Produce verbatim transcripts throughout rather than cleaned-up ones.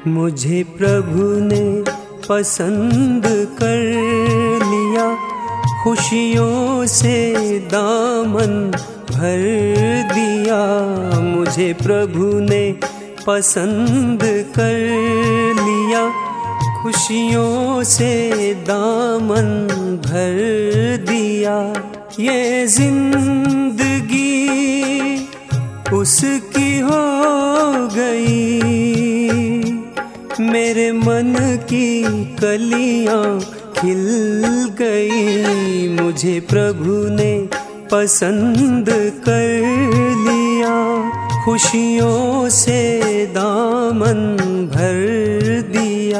मुझे प्रभु ने पसंद कर लिया, खुशियों से दामन भर दिया। मुझे प्रभु ने पसंद कर लिया, खुशियों से दामन भर दिया। ये जिंदगी उसकी हो गई, मेरे मन की कलियां खिल गई। मुझे प्रभु ने पसंद कर लिया, खुशियों से दामन भर दिया।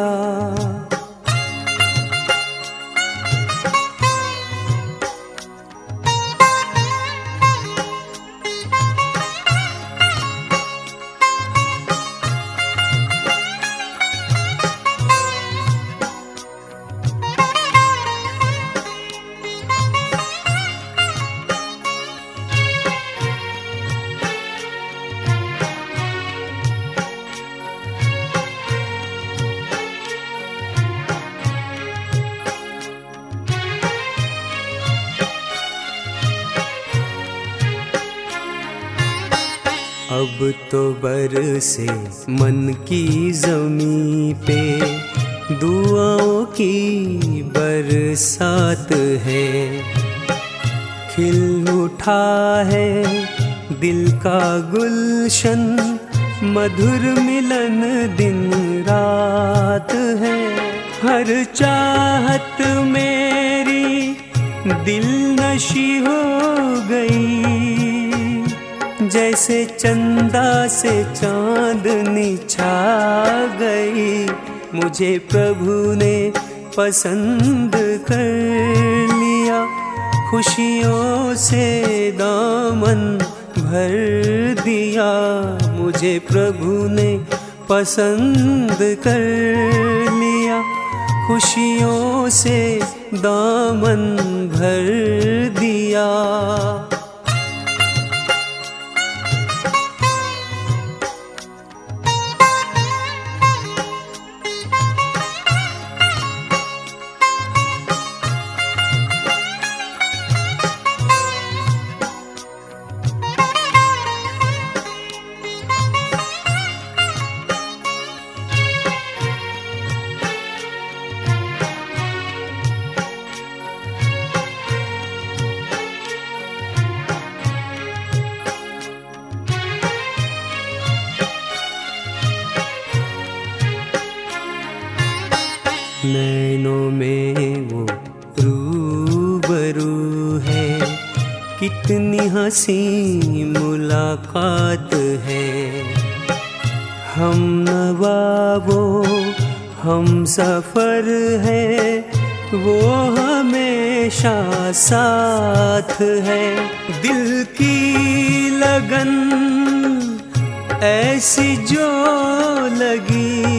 अब तो बरसे मन की ज़मीं पे दुआओं की बरसात है। खिल उठा है दिल का गुलशन, मधुर मिलन दिन रात है। हर चाहत मेरी दिल नशी हो गई, जैसे चंदा से चांदनी छा गई। मुझे प्रभु ने पसंद कर लिया, खुशियों से दामन भर दिया। मुझे प्रभु ने पसंद कर लिया, खुशियों से दामन भर दिया। नैनों में वो रूबरू है, कितनी हंसी मुलाकात है। हम नवा वो हम सफर है, वो हमेशा साथ है। दिल की लगन ऐसी जो लगी,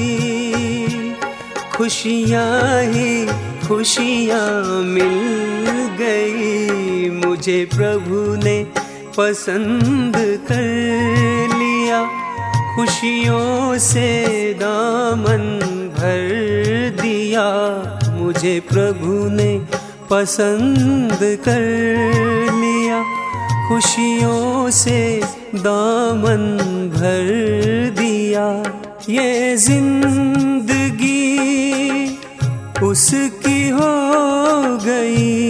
खुशियाँ ही खुशियाँ मिल गई। मुझे प्रभु ने पसंद कर लिया, खुशियों से दामन भर दिया। मुझे प्रभु ने पसंद कर लिया, खुशियों से दामन भर दिया। ये जिंदगी उसकी हो गई,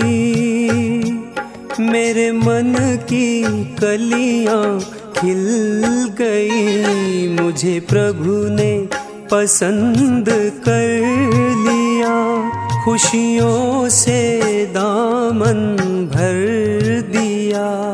मेरे मन की कलियां खिल गई। मुझे प्रभु ने पसंद कर लिया, खुशियों से दामन भर दिया।